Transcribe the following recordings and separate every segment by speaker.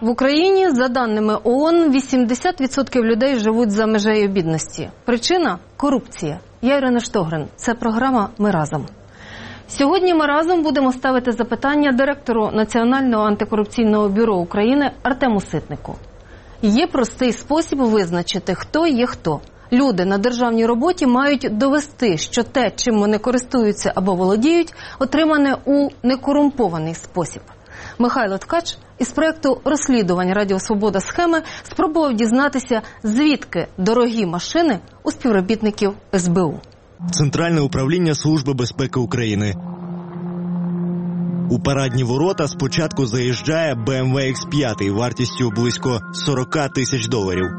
Speaker 1: В Україні, за даними ООН, 80% людей живуть за межею бідності. Причина – корупція. Я Ірина Штогрин. Це програма «Ми разом». Сьогодні ми разом будемо ставити запитання директору Національного антикорупційного бюро України Артему Ситнику. Є простий спосіб визначити, хто є хто. Люди на державній роботі мають довести, що те, чим вони користуються або володіють, отримане у некорумпований спосіб. Михайло Ткач із проєкту розслідувань Радіо Свобода Схеми спробував дізнатися, звідки дорогі машини у співробітників СБУ.
Speaker 2: Центральне управління Служби безпеки України. У парадні ворота спочатку заїжджає BMW X5 вартістю близько $40 тисяч.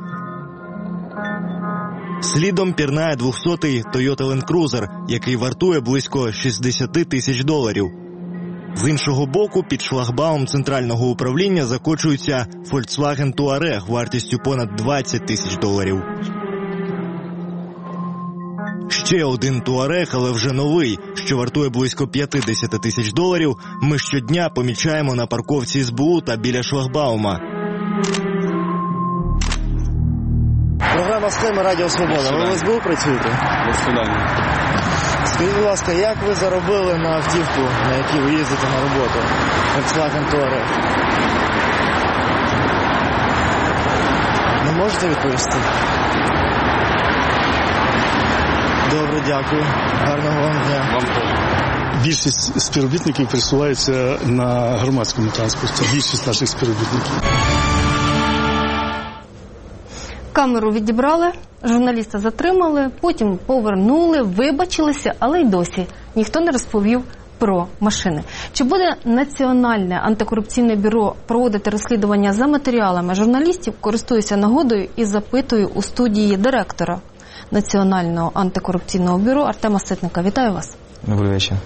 Speaker 2: Слідом пірнає 200-й Toyota Land Cruiser, який вартує близько $60 тисяч. З іншого боку, під шлагбаум центрального управління закочується Volkswagen Touareg вартістю понад $20 тисяч. Ще один Touareg, але вже новий, що вартує близько $50 тисяч, ми щодня помічаємо на парковці СБУ та біля шлагбаума.
Speaker 3: Програма «Схеми» Радіо Свобода. Ви в СБУ працюєте? Скажіть, будь ласка, як ви заробили на автівку, на якій ви їздите на роботу? Volkswagen Touareg. Не можете відповісти? Добре, дякую. Гарного вам дня.
Speaker 4: Більшість співробітників пересуваються на громадському транспорті. Більшість наших співробітників.
Speaker 1: Камеру відібрали, журналіста затримали, потім повернули, вибачилися, але й досі ніхто не розповів про машини. Чи буде Національне антикорупційне бюро проводити розслідування за матеріалами журналістів? Користуюся нагодою і запитую у студії директора Національного антикорупційного бюро Артема Ситника. Вітаю вас.
Speaker 5: Добрий вечір.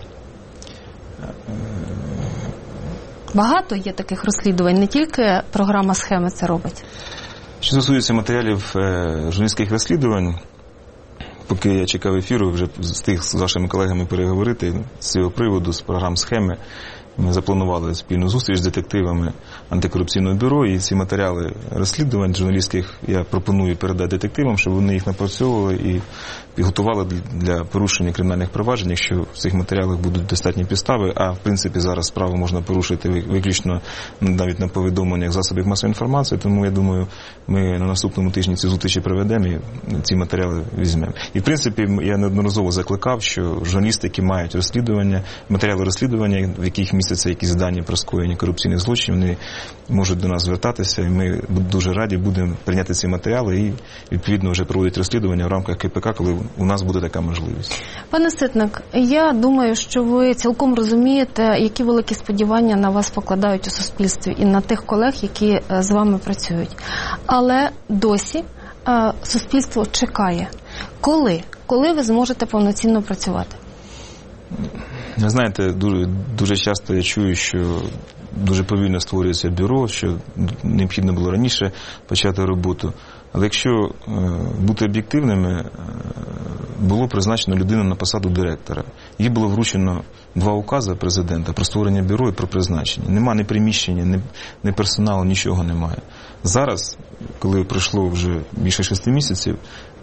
Speaker 1: Багато є таких розслідувань, не тільки програма «Схеми» це робить.
Speaker 5: Що стосується матеріалів журналістських розслідувань, поки я чекав ефіру, вже встиг з вашими колегами переговорити з цього приводу, з програм «Схеми». Ми запланували спільну зустріч з детективами антикорупційного бюро, і ці матеріали розслідувань журналістських я пропоную передати детективам, щоб вони їх напрацьовували і підготували для порушення кримінальних проваджень, якщо в цих матеріалах будуть достатні підстави, а в принципі зараз справу можна порушити виключно навіть на повідомленнях засобів масової інформації, тому я думаю, ми на наступному тижні ці зустрічі проведемо і ці матеріали візьмемо. І в принципі я неодноразово закликав, що журналісти, які мають розслідування, матеріали розслідування, в яких містяться якісь дані про скоєння корупційних злочинів, вони можуть до нас звертатися, і ми дуже раді будемо прийняти ці матеріали і відповідно вже проводити розслідування в рамках КПК, коли у нас буде така можливість.
Speaker 1: Пане Ситник, я думаю, що ви цілком розумієте, які великі сподівання на вас покладають у суспільстві і на тих колег, які з вами працюють. Але досі суспільство чекає. Коли ви зможете повноцінно працювати?
Speaker 5: Знаєте, дуже часто я чую, що дуже повільно створюється бюро, що необхідно було раніше почати роботу. Але якщо бути об'єктивними, було призначено людину на посаду директора. Їй було вручено 2 укази президента про створення бюро і про призначення. Нема ні приміщення, ні персоналу, нічого немає. Зараз, коли пройшло вже більше 6 місяців,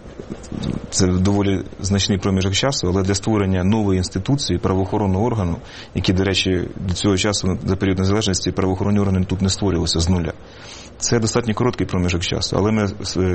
Speaker 5: це доволі значний проміжок часу, але для створення нової інституції, правоохоронного органу, які, до речі, до цього часу, за період незалежності, правоохоронні органи тут не створювалися з нуля. Це достатньо короткий проміжок часу, але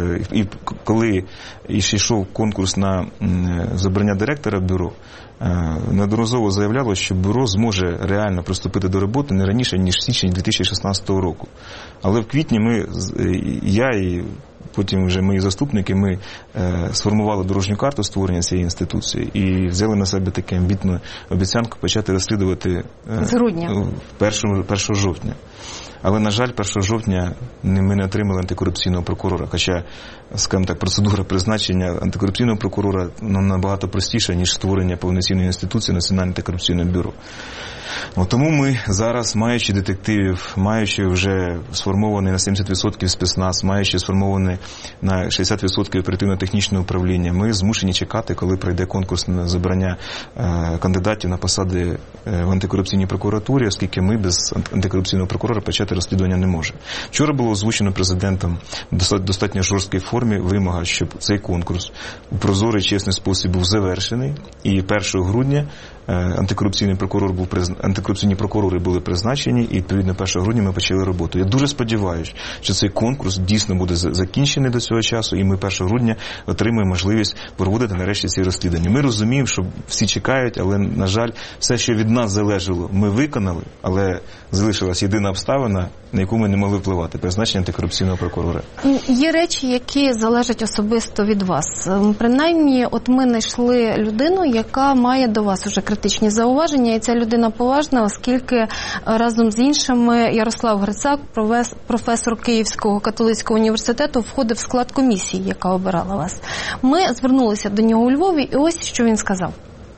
Speaker 5: коли йшов конкурс на забрання директора бюро, неодноразово заявляло, що бюро зможе реально приступити до роботи не раніше, ніж січень 2016 року. Але в квітні я і потім вже мої заступники, ми сформували дорожню карту створення цієї інституції і взяли на себе таку амбітну обіцянку почати розслідувати
Speaker 1: з грудня.
Speaker 5: 1 жовтня. Але, на жаль, 1 жовтня ми не отримали антикорупційного прокурора. Хоча, скажімо так, процедура призначення антикорупційного прокурора набагато простіша, ніж створення повноцінної інституції Національного антикорупційного бюро. Тому ми зараз, маючи детективів, маючи вже сформований на 70% спецназ, маючи сформований на 60% оперативно-технічне управління, ми змушені чекати, коли пройде конкурс на забрання кандидатів на посади в антикорупційній прокуратурі, оскільки ми без антикорупційного прокурора почати розслідування не можемо. Вчора було озвучено президентом в достатньо жорсткій формі вимога, щоб цей конкурс у прозорий, чесний спосіб був завершений, і 1 грудня антикорупційні прокурори були призначені, і відповідно 1 грудня ми почали роботу. Я дуже сподіваюся, що цей конкурс дійсно буде закінчений до цього часу, і ми 1 грудня отримаємо можливість проводити нарешті ці розслідування. Ми розуміємо, що всі чекають, але, на жаль, все, що від нас залежало, ми виконали, але залишилась єдина обставина, на яку ми не могли впливати – призначення антикорупційного прокурора.
Speaker 1: Є речі, які залежать особисто від вас. Принаймні, от ми знайшли людину, яка має до вас уже критичні зауваження, і ця людина поважна, оскільки разом з іншими Ярослав Грицак, професор Київського католицького університету, входив в склад комісії, яка обирала вас. Ми звернулися до нього у Львові, і ось що він сказав.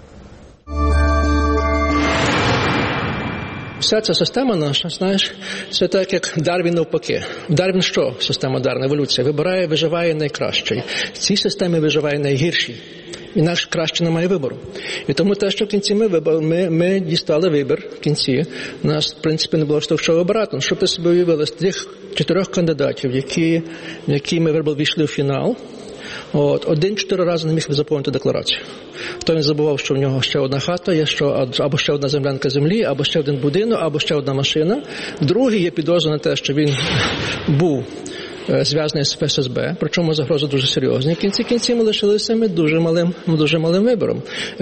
Speaker 6: Вся ця система наша, знаєш, це так, як Дарвін навпаки. Дарвін що? Система Дарвіна, еволюція. Виживає найкращий. В цій системі виживає найгірший. І наш краще немає вибору. І тому те, що в кінці ми дістали вибір в кінці, у нас, в принципі, не було що вибирати. Щоб ви собі уявили, з тих 4 кандидатів, які ми вибрали, війшли в фінал, один 4 рази не міг заповнити декларацію. Хто він забував, що в нього ще одна хата, є або ще одна землянка землі, або ще один будинок, або ще одна машина. Другий є підозра на те, що він був зв'язаний з ФСБ, причому загрози дуже серйозні. В кінці ми лишилися дуже малим вибором.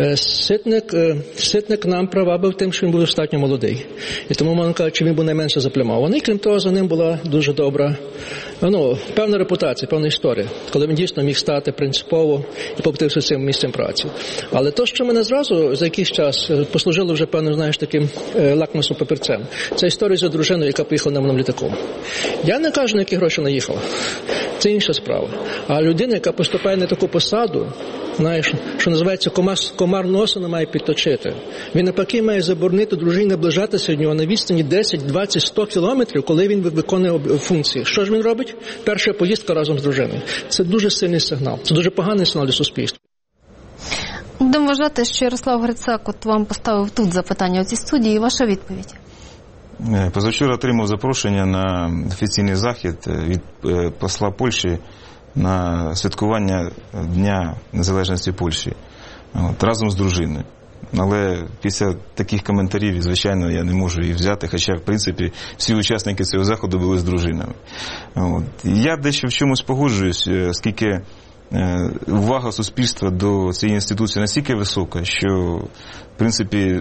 Speaker 6: Ситник нам привабив тим, що він був достатньо молодий. І тому, можна кажучи, він був найменше заплямований. Крім того, за ним була дуже добра, певна репутація, певна історія, коли він дійсно міг стати принципово і поплатився цим місцем праці. Але то, що мене зразу за якийсь час послужило вже, певно, таким лакмусовим папірцем, це історія за дружиною, яка поїхала на мене літаком. Я не кажу, на які гроші вона їхала. Це інша справа. А людина, яка поступає на таку посаду, знаєш, що називається комар носа не має підточити. Він навпаки має заборонити дружині наближатися до нього на відстані 10, 20, 100 кілометрів, коли він виконує функції. Що ж він робить? Перша поїздка разом з дружиною. Це дуже сильний сигнал. Це дуже поганий сигнал для суспільства.
Speaker 1: Будемо вважати, що Ярослав Грицак вам поставив тут запитання у цій студії. Ваша відповідь?
Speaker 5: Позавчора отримав запрошення на офіційний захід від посла Польщі на святкування Дня Незалежності Польщі разом з дружиною. Але після таких коментарів, звичайно, я не можу їх взяти, хоча, в принципі, всі учасники цього заходу були з дружинами. Я дещо в чомусь погоджуюсь, оскільки увага суспільства до цієї інституції настільки висока, що, в принципі,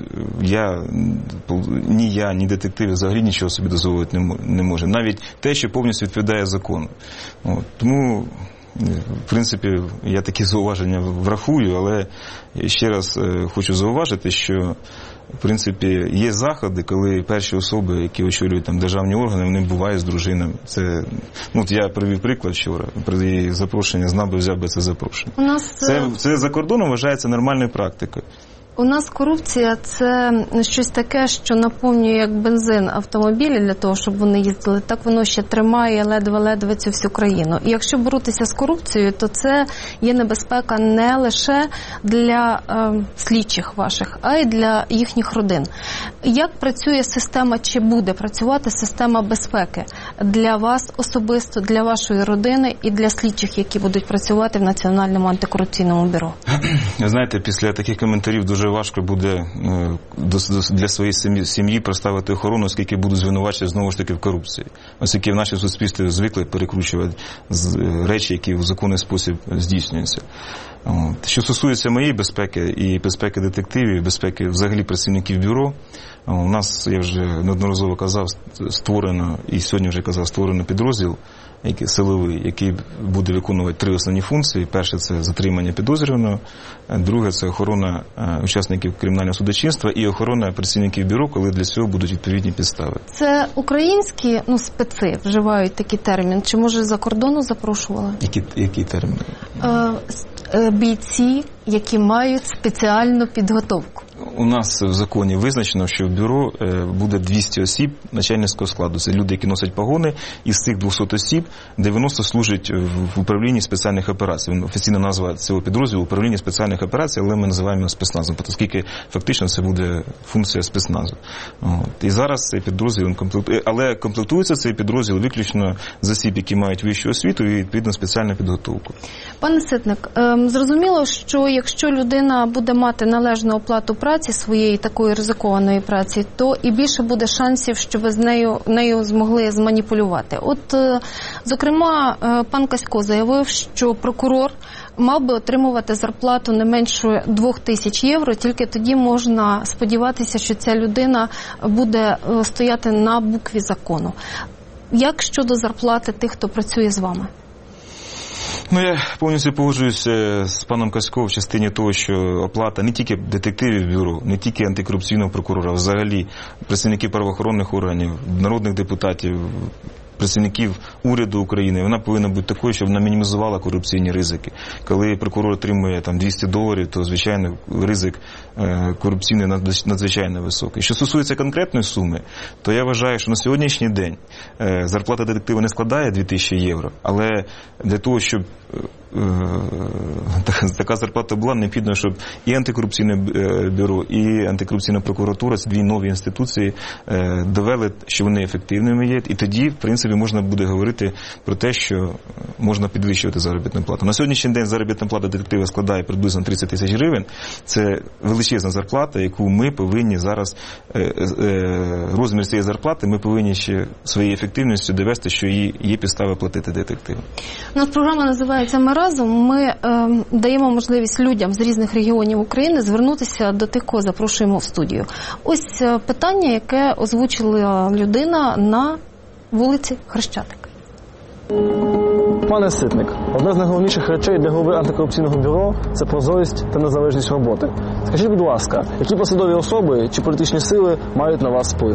Speaker 5: ні детективи взагалі нічого собі дозволити не може. Навіть те, що повністю відповідає закону. Тому, в принципі, я такі зауваження врахую, але ще раз хочу зауважити, що в принципі, є заходи, коли перші особи, які очолюють державні органи, вони бувають з дружинами. Це, я привів приклад вчора, при запрошенні знав би, взяв би це запрошення. Це за кордоном вважається нормальною практикою.
Speaker 1: У нас корупція – це щось таке, що наповнює як бензин автомобілі для того, щоб вони їздили. Так воно ще тримає ледве-ледве цю всю країну. І якщо боротися з корупцією, то це є небезпека не лише для слідчих ваших, а й для їхніх родин. Як працює система, чи буде працювати система безпеки для вас особисто, для вашої родини і для слідчих, які будуть працювати в Національному антикорупційному бюро?
Speaker 5: Знаєте, після таких коментарів дуже важко буде для своєї сім'ї проставити охорону, оскільки будуть звинувачувати знову ж таки в корупції. Оскільки в нашій суспільстві звикли перекручувати речі, які в законний спосіб здійснюються. Що стосується моєї безпеки і безпеки детективів, безпеки взагалі працівників бюро, у нас, я вже неодноразово казав, створено, і сьогодні вже казав, створено підрозділ силовий, який буде виконувати 3 основні функції. Перше – це затримання підозрюваного, друге – це охорона учасників кримінального судочинства і охорона працівників бюро, коли для цього будуть відповідні підстави.
Speaker 1: Це українські специ вживають такий термін, чи може за кордону запрошували?
Speaker 5: Який термін?
Speaker 1: Бійці, які мають спеціальну підготовку.
Speaker 5: У нас в законі визначено, що в бюро буде 200 осіб начальницького складу. Це люди, які носять погони, і з цих 200 осіб 90 служать в управлінні спеціальних операцій. Офіційна назва цього підрозділу – управління спеціальних операцій, але ми називаємо його спецназом, оскільки фактично це буде функція спецназу. І зараз цей підрозділ але комплектується цей підрозділ виключно з осіб, які мають вищу освіту і відповідно спеціальну підготовку.
Speaker 1: Пане Ситник, зрозуміло, що якщо людина буде мати належну оплату праці, своєї такої ризикованої праці, то і більше буде шансів, що ви з нею змогли зманіпулювати. От, зокрема, пан Касько заявив, що прокурор мав би отримувати зарплату не менше 2000 євро, тільки тоді можна сподіватися, що ця людина буде стояти на букві закону. Як щодо зарплати тих, хто працює з вами?
Speaker 5: Я повністю погоджуюся з паном Касько в частині того, що оплата не тільки детективів бюро, не тільки антикорупційного прокурора, а взагалі працівників правоохоронних органів, народних депутатів, працівників уряду України, вона повинна бути такою, щоб вона мінімізувала корупційні ризики. Коли прокурор отримує $200, то, звичайно, ризик корупційний надзвичайно високий. Що стосується конкретної суми, то я вважаю, що на сьогоднішній день зарплата детектива не складає 2000 євро, але для того, щоб така зарплата була, необхідно, щоб і антикорупційне бюро, і антикорупційна прокуратура, ці дві нові інституції, довели, що вони ефективними є, і тоді, в принципі, можна буде говорити про те, що можна підвищувати заробітну плату. На сьогоднішній день заробітна плата детектива складає приблизно 30 тисяч гривень. Це величезна зарплата, яку ми повинні зараз, розмір цієї зарплати, ми повинні ще своєю ефективністю довести, що є підстави платити детективу.
Speaker 1: У нас програма називається «Ми разом». Ми даємо можливість людям з різних регіонів України звернутися до тих, кого запрошуємо в студію. Ось питання, яке озвучила людина на вулиці Хрещатик.
Speaker 7: Пане Ситник, одна з найголовніших речей для голови антикорупційного бюро – це прозорість та незалежність роботи. Скажіть, будь ласка, які посадові особи чи політичні сили мають на вас вплив?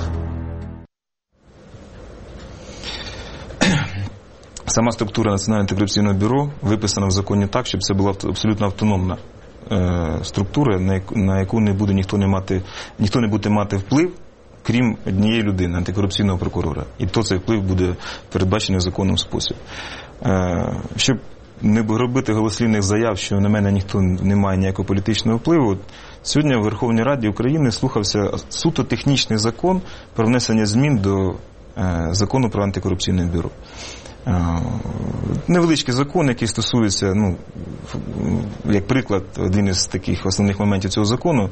Speaker 5: Сама структура Національного антикорупційного бюро виписана в законі так, щоб це була абсолютно автономна структура, на яку ніхто не буде мати вплив, крім однієї людини, антикорупційного прокурора. І то цей вплив буде передбачений в законному спосіб. Щоб не робити голослівних заяв, що на мене ніхто не має ніякого політичного впливу, сьогодні в Верховній Раді України слухався суто технічний закон про внесення змін до закону про антикорупційне бюро. Невеличкий закон, який стосується, як приклад, один із таких основних моментів цього закону,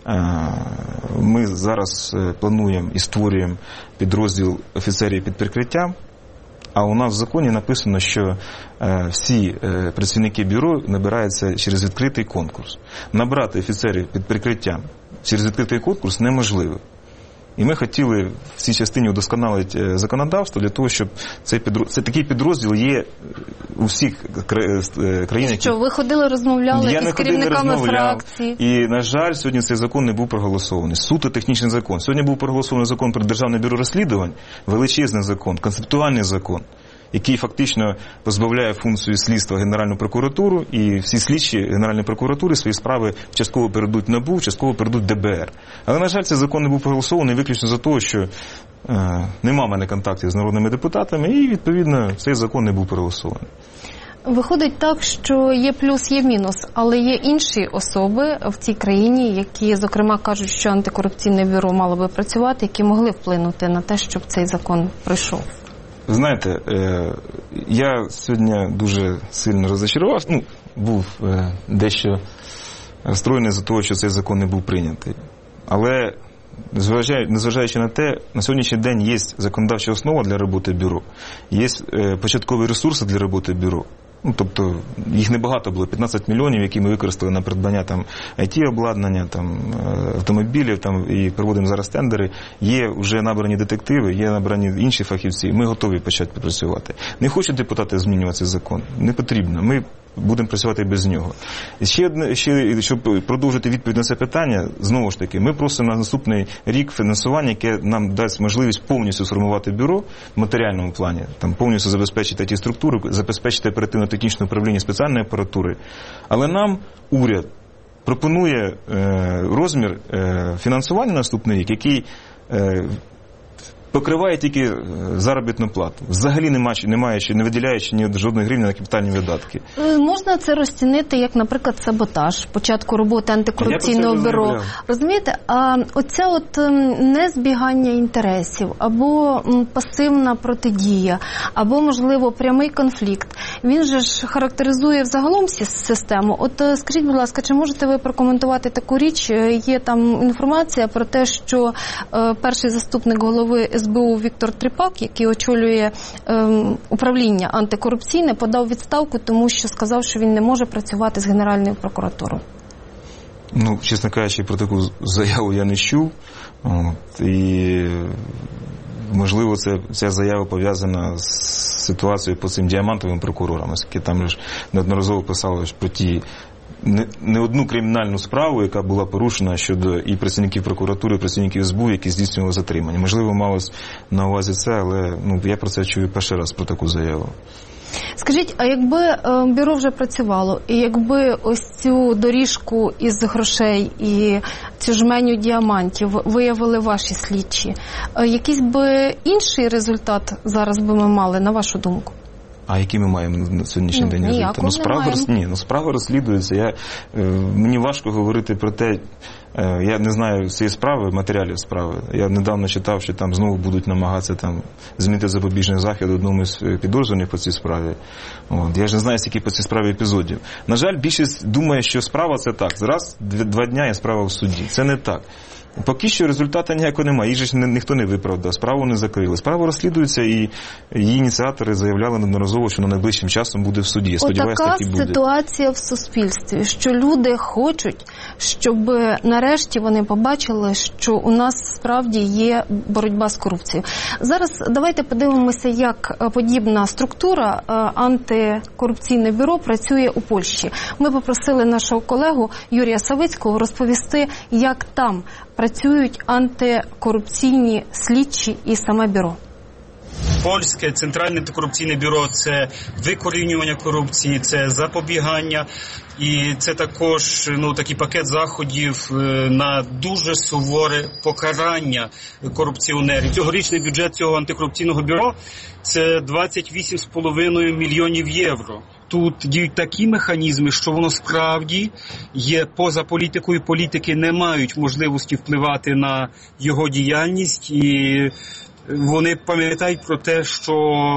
Speaker 5: ми зараз плануємо і створюємо підрозділ офіцерів під прикриттям, а у нас в законі написано, що всі працівники бюро набираються через відкритий конкурс. Набрати офіцерів під прикриттям через відкритий конкурс неможливо. І ми хотіли в цій частині удосконалити законодавство для того, щоб такий підрозділ є у всіх країнах.
Speaker 1: Що, ви ходили, розмовляли із керівниками фракцій?
Speaker 5: І, на жаль, сьогодні цей закон не був проголосований. Суто технічний закон. Сьогодні був проголосований закон про Державне бюро розслідувань, величезний закон, концептуальний закон, який фактично позбавляє функцію слідства Генеральну прокуратуру, і всі слідчі Генеральної прокуратури свої справи частково передадуть НАБУ, частково передадуть ДБР. Але, на жаль, цей закон не був проголосований виключно за того, що нема в мене контактів з народними депутатами, і, відповідно, цей закон не був проголосований.
Speaker 1: Виходить так, що є плюс, є мінус, але є інші особи в цій країні, які, зокрема, кажуть, що антикорупційне бюро мало би працювати, які могли вплинути на те, щоб цей закон пройшов.
Speaker 5: Знаєте, я сьогодні дуже сильно розчарувався, був дещо розстроєний за того, що цей закон не був прийнятий. Але, незважаючи на те, на сьогоднішній день є законодавча основа для роботи бюро, є початкові ресурси для роботи бюро. Тобто їх небагато було, 15 мільйонів, які ми використали на придбання IT-обладнання, автомобілів, і проводимо зараз тендери. Є вже набрані детективи, є набрані інші фахівці, ми готові почати працювати. Не хочуть депутати змінювати цей закон? Не потрібно. Ми будемо працювати без нього. І ще, щоб продовжити відповідь на це питання, знову ж таки, ми просимо на наступний рік фінансування, яке нам дасть можливість повністю сформувати бюро в матеріальному плані, повністю забезпечити ті структури, забезпечити оперативно-технічне управління спеціальної апаратури. Але нам уряд пропонує розмір фінансування на наступний рік, який покриває тільки заробітну плату. Взагалі не виділяючи ні жодної гривні на капітальні видатки.
Speaker 1: Можна це розцінити як, наприклад, саботаж початку роботи антикорупційного бюро. Розумієте? А оця от незбігання інтересів, або пасивна протидія, або, можливо, прямий конфлікт, він же ж характеризує взагалом систему. От скажіть, будь ласка, чи можете ви прокоментувати таку річ? Є там інформація про те, що перший заступник голови СБУ Віктор Тріпак, який очолює управління антикорупційне, подав відставку, тому що сказав, що він не може працювати з Генеральною прокуратурою.
Speaker 5: Ну, чесно кажучи, про таку заяву я не чув. І, можливо, ця заява пов'язана з ситуацією по цим діамантовим прокурорам, оскільки там ж неодноразово писали про ті не одну кримінальну справу, яка була порушена щодо і працівників прокуратури, і працівників СБУ, які здійснювали затримання. Можливо, малось на увазі це, але я про це чую перший раз, про таку заяву.
Speaker 1: Скажіть, а якби бюро вже працювало, і якби ось цю доріжку із грошей і цю жменю діамантів виявили ваші слідчі, якийсь би інший результат зараз би ми мали, на вашу думку?
Speaker 5: А які ми маємо на сьогоднішній день результат? Справа розслідується. Мені важко говорити про те, я не знаю цієї справи, матеріалів справи. Я недавно читав, що там знову будуть намагатися змінити запобіжний захід одному з підозрюваних по цій справі. Я ж не знаю, скільки по цій справі епізодів. На жаль, більшість думає, що справа це так. Раз, 2 дня є справа в суді. Це не так. Поки що результату ніякого немає. Їх же ніхто не виправдав, справу не закрили. Справа розслідується, і її ініціатори заявляли неодноразово, що найближчим часом буде в суді. Сподіваюся, так і буде.
Speaker 1: Отака ситуація в суспільстві, що люди хочуть, щоб нарешті вони побачили, що у нас справді є боротьба з корупцією. Зараз давайте подивимося, як подібна структура антикорупційне бюро працює у Польщі. Ми попросили нашого колегу Юрія Савицького розповісти, як там працюють антикорупційні слідчі і саме бюро.
Speaker 8: Польське Центральне антикорупційне бюро – це викорінювання корупції, це запобігання, і це також такий пакет заходів на дуже суворе покарання корупціонерів. Цьогорічний бюджет цього антикорупційного бюро – це 28,5 мільйонів євро. Тут діють такі механізми, що воно справді є поза політикою. Політики не мають можливості впливати на його діяльність, і вони пам'ятають про те, що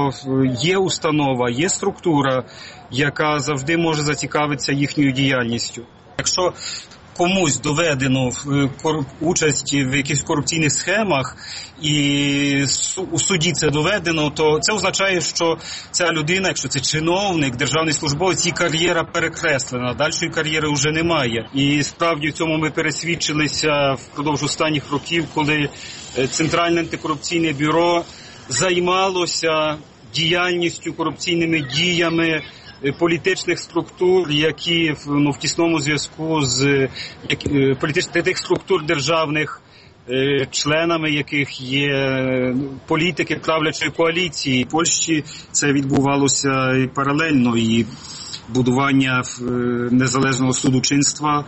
Speaker 8: є установа, є структура, яка завжди може зацікавитися їхньою діяльністю. Якщо комусь доведено участь в якихось корупційних схемах і у суді це доведено, то це означає, що ця людина, якщо це чиновник, державний службовець, її кар'єра перекреслена, дальшої кар'єри вже немає. І справді в цьому ми пересвідчилися впродовж останніх років, коли Центральне антикорупційне бюро займалося діяльністю, корупційними діями політичних структур, які в тісному зв'язку з тих структур державних, членами яких є політики правлячої коаліції. В Польщі це відбувалося і паралельно, і будування незалежного судочинства,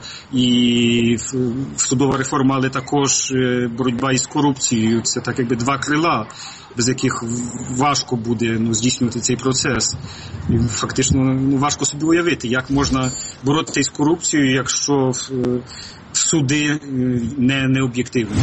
Speaker 8: і судова реформа, але також боротьба із корупцією. Це так якби 2 крила, без яких важко буде здійснювати цей процес. І фактично важко собі уявити, як можна боротися із корупцією, якщо суди не об'єктивні.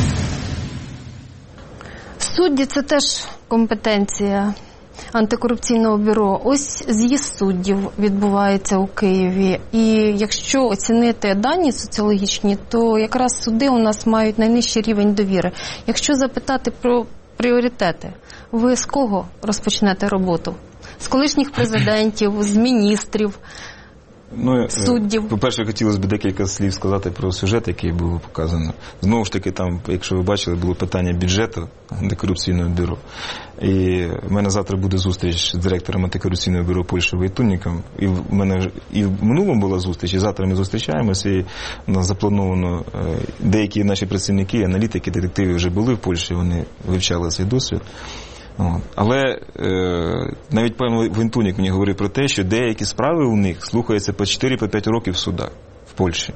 Speaker 1: Судді – це теж компетенція антикорупційного бюро. Ось з'їзд суддів відбувається у Києві. І якщо оцінити дані соціологічні, то якраз суди у нас мають найнижчий рівень довіри. Якщо запитати про пріоритети, ви з кого розпочнете роботу? З колишніх президентів, з міністрів, суддів?
Speaker 5: По-перше, хотілося б декілька слів сказати про сюжет, який був показано. Знову ж таки, там, якщо ви бачили, було питання бюджету антикорупційного бюро. І в мене завтра буде зустріч з директором антикорупційного бюро Польщі Войтуніком. І в мене і в минулому була зустріч, і завтра ми зустрічаємося. І у нас заплановано, деякі наші працівники, аналітики, детективи вже були в Польщі, вони вивчали цей досвід. Але навіть пан Войтунік мені говорив про те, що деякі справи у них слухаються по 4-5 років в судах в Польщі.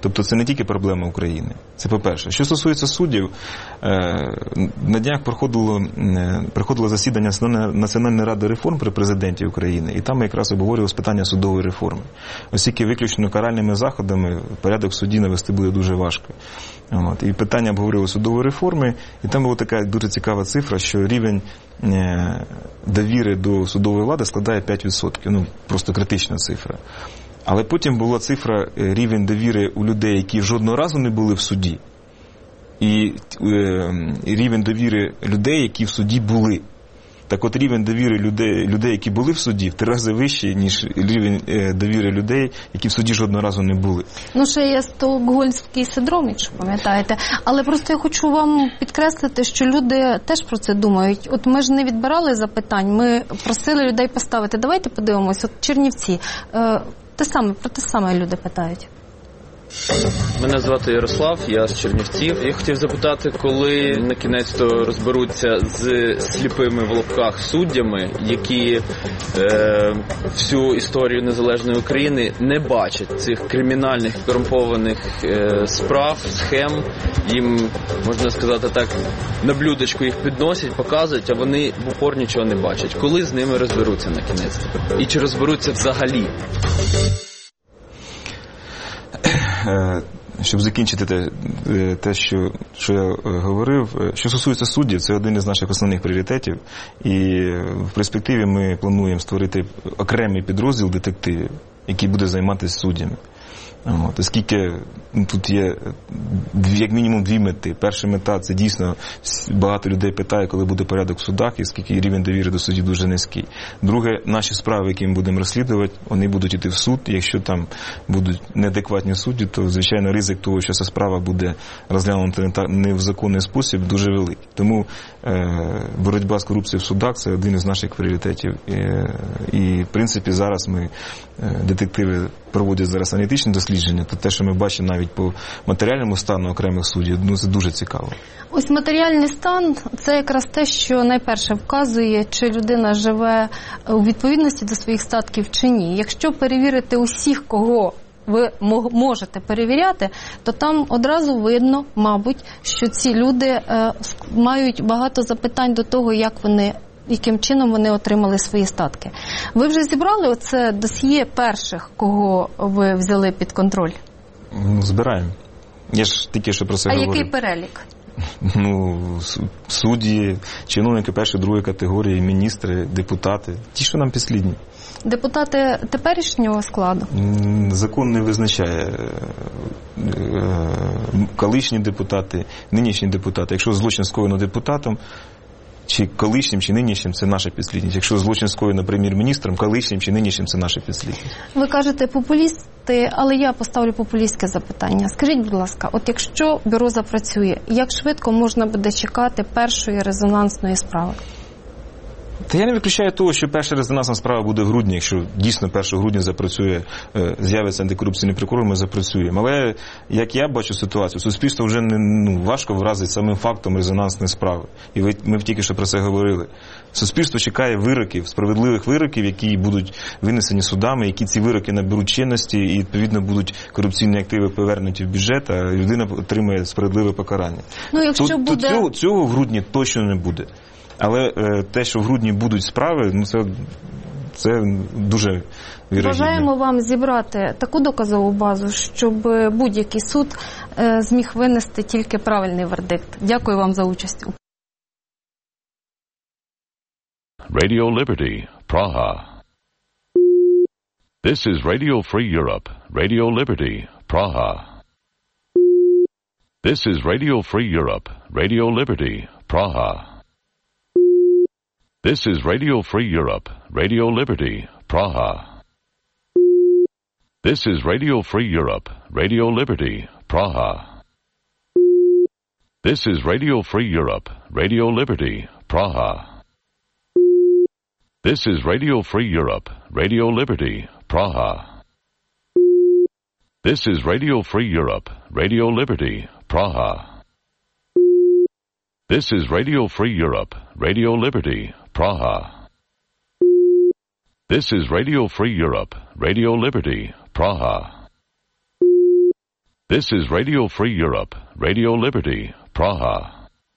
Speaker 5: Тобто це не тільки проблема України. Це по-перше. Що стосується суддів, на днях проходило засідання Національної ради реформ при президенті України, і там якраз обговорювалося питання судової реформи. Оскільки виключно каральними заходами порядок в суді навести буде дуже важко. І питання обговорювалося судової реформи, і там була така дуже цікава цифра, що рівень довіри до судової влади складає 5%. Просто критична цифра. Але потім була цифра рівень довіри у людей, які жодного разу не були в суді, і рівень довіри людей, які в суді були. Так от рівень довіри людей, які були в суді, в 3 рази вищий, ніж рівень довіри людей, які в суді жодного разу не були.
Speaker 1: Ще є стокгольмський синдром, якщо пам'ятаєте. Але просто я хочу вам підкреслити, що люди теж про це думають. От ми ж не відбирали запитань, ми просили людей поставити. Давайте подивимось, от Чернівці, про те саме люди питають.
Speaker 9: Мене звати Ярослав, я з Чернівців. Я хотів запитати, коли на кінець-то розберуться з сліпими в лапках суддями, які всю історію незалежної України не бачать цих кримінальних, корумпованих справ, схем. Їм, можна сказати так, на блюдечку їх підносять, показують, а вони в упор нічого не бачать. Коли з ними розберуться на кінець? І чи розберуться взагалі?
Speaker 5: Щоб закінчити те, що я говорив, що стосується суддів, це один із наших основних пріоритетів, і в перспективі ми плануємо створити окремий підрозділ детективів, який буде займатися суддями. Оскільки тут є як мінімум 2 мети. Перша мета – це дійсно багато людей питає, коли буде порядок в судах, і скільки рівень довіри до судів дуже низький. Друге, наші справи, які ми будемо розслідувати, вони будуть йти в суд. Якщо там будуть неадекватні судді, то, звичайно, ризик того, що ця справа буде розглянута не в законний спосіб, дуже великий. Тому боротьба з корупцією в судах – це один із наших пріоритетів. І в принципі, зараз ми, детективи, проводять зараз аналітичні дослідження, то те, що ми бачимо навіть по матеріальному стану окремих суддів, це дуже цікаво.
Speaker 1: Ось матеріальний стан – це якраз те, що найперше вказує, чи людина живе у відповідності до своїх статків чи ні. Якщо перевірити усіх, кого ви можете перевіряти, то там одразу видно, мабуть, що ці люди мають багато запитань до того, яким чином вони отримали свої статки. Ви вже зібрали оце досьє перших, кого ви взяли під контроль?
Speaker 5: Збираємо. Я ж тільки що про це говорив.
Speaker 1: А який перелік?
Speaker 5: Судді, чиновники першої, другої категорії, міністри, депутати. Ті, що нам підслідні.
Speaker 1: Депутати теперішнього складу?
Speaker 5: Закон не визначає колишні депутати, нинішні депутати. Якщо злочин скоєно депутатом, чи колишнім, чи нинішнім – це наша підслідність. Якщо злочин скоєно прем'єр-міністром, колишнім чи нинішнім – це наша підслідність. Ви кажете популісти, але я поставлю популістське запитання. Скажіть, будь ласка, от якщо бюро запрацює, як швидко можна буде чекати першої резонансної справи? Та я не виключаю того, що перша резонансна справа буде в грудні, якщо дійсно 1 грудня запрацює, з'явиться антикорупційний прокурор, ми запрацюємо. Але, як я бачу ситуацію, суспільство вже важко вразить самим фактом резонансної справи. І ми тільки що про це говорили. Суспільство чекає вироків, справедливих вироків, які будуть винесені судами, які ці вироки наберуть чинності і, відповідно, будуть корупційні активи повернуті в бюджет, а людина отримає справедливе покарання. Цього в грудні точно не буде. Але те, що в грудні будуть справи, це дуже вірогідно.
Speaker 1: Бажаємо вам зібрати таку доказову базу, щоб будь-який суд зміг винести тільки правильний вердикт. Дякую вам за участь.
Speaker 10: Radio Liberty, Praha. This is Radio Free Europe, Radio Liberty, Praha. This is Radio Free Europe, Radio Liberty, Praha. This is Radio Free Europe, Radio Liberty, Praha. This is Radio Free Europe, Radio Liberty, Praha. This is Radio Free Europe, Radio Liberty, Praha. This is Radio Free Europe, Radio Liberty, Praha. This is Radio Free Europe, Radio Liberty, Praha. This is Radio Free Europe, Radio Liberty, Praha. This is Radio Free Europe, Radio Liberty, Praha. This is Radio Free Europe, Radio Liberty, Praha.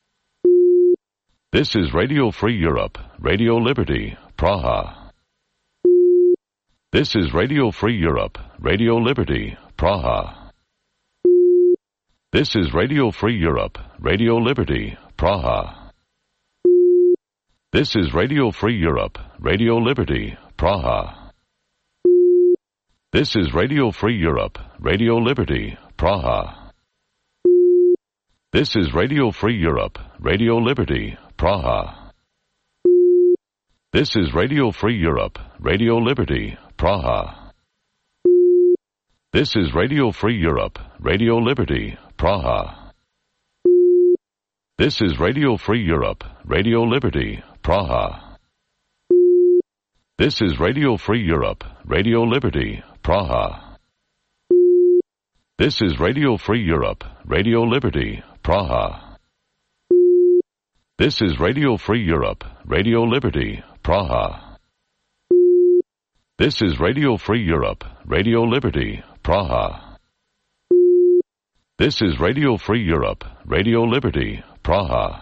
Speaker 10: This is Radio Free Europe, Radio Liberty, Praha. This is Radio Free Europe, Radio Liberty, Praha. This is Radio Free Europe, Radio Liberty, Praha. This is Radio Free Europe, Radio Liberty, Praha. This is Radio Free Europe, Radio Liberty, Praha. This is Radio Free Europe, Radio Liberty, Praha. This is Radio Free Europe, Radio Liberty, Praha. This is Radio Free Europe, Radio Liberty, Praha. This is Radio Free Europe, Radio Liberty, Praha. This is Radio Free Europe, Radio Liberty, Praha. This is Radio Free Europe, Radio Liberty, Praha. This is Radio Free Europe, Radio Liberty, Praha. This is Radio Free Europe, Radio Liberty, Praha. This is Radio Free Europe, Radio Liberty, Praha.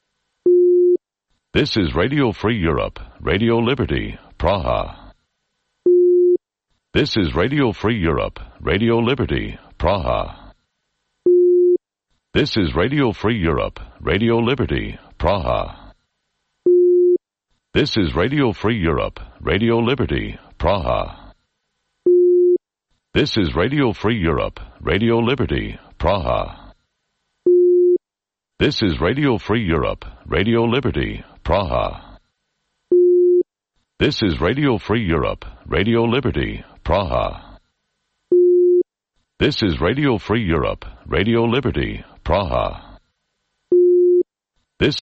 Speaker 10: This is Radio Free Europe, Radio Liberty, Praha. This is Radio Free Europe, Radio Liberty, Praha. This is Radio Free Europe, Radio Liberty, Praha. This is Radio Free Europe, Radio Liberty, Praha. This is Radio Free Europe, Radio Liberty, Praha. This is Radio Free Europe, Radio Liberty, Praha. This is Radio Free Europe, Radio Liberty, Praha. This is Radio Free Europe, Radio Liberty, Praha. This